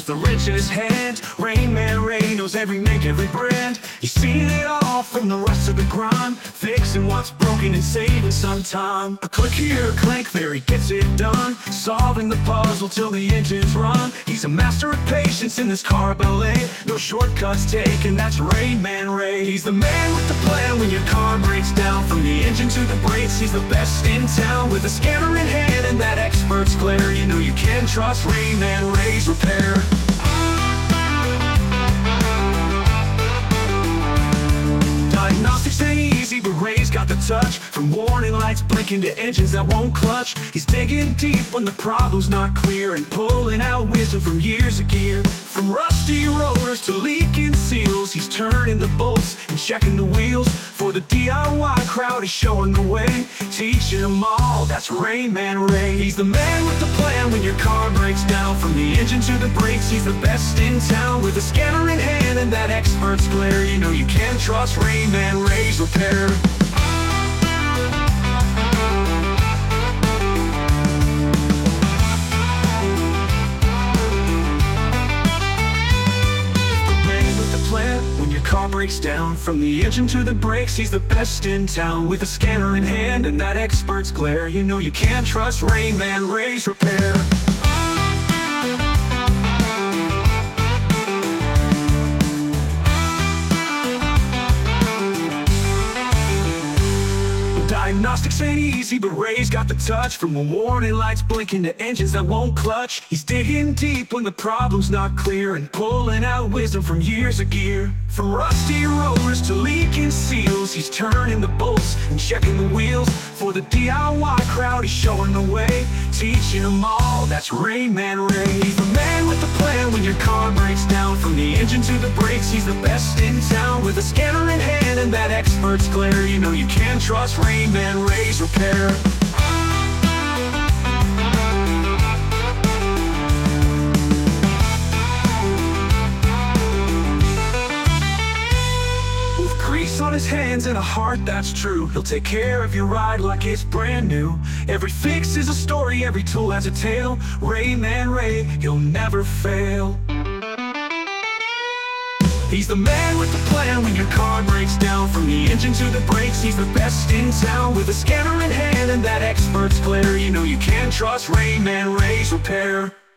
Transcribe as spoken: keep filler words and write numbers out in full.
the wrench in his hand. Rain Man Ray knows every make, every brand. He's seen it all from the rest of the grime, fixing what's broken and saving some time. A click here, a clank there, he gets it done, solving the puzzle till the engines run. He's a master of patience in this car ballet, no shortcuts taken, that's Rain Man Ray. He's the man with the plan when your car breaks down, from the engine to the brakes, he's the best in town. With a scanner in hand and that expert's glare, you know you can trust Rain Man Ray's repair. Diagnostics ain't easy, but Ray's got the touch. From warning lights blinking to engines that won't clutch, he's digging deep when the problem's not clear, and pulling out wisdom from years of gear. From rusty rotors to leaking seals, he's turning the bolts and checking the wheels. For the D I Y crowd, he's showing the way, teaching them all, that's Rain Man Ray. He's the man with the plan when your car breaks down, from the engine to the brakes, he's the best in town. With a scanner in hand and that expert's glare, you know you can trust Rain Man Ray's repair. Car breaks down, from the engine to the brakes, he's the best in town. With a scanner in hand and that expert's glare, you know you can't trust Rain Man Ray's repair. Diagnostics ain't easy, but Ray's got the touch. From the warning lights blinking to engines that won't clutch, he's digging deep when the problem's not clear, and pulling out wisdom from years of gear. From rusty rotors to leaking seals, he's turning the bolts and checking the wheels. For the D I Y crowd, he's showing the way, teaching them all, that's Rain Man Ray. He's the man with the plan when your car breaks down, from the engine to the brakes, he's the best in town. With a scanner in hand and that expert's glare, you know you can trust Rain Man Ray's repair. On his hands and a heart that's true, he'll take care of your ride like it's brand new. Every fix is a story, every tool has a tale. Rain Man Ray, he'll never fail. He's the man with the plan when your car breaks down, from the engine to the brakes, he's the best in town. With a scanner in hand and that expert's glare, you know you can trust Rain Man Ray's repair.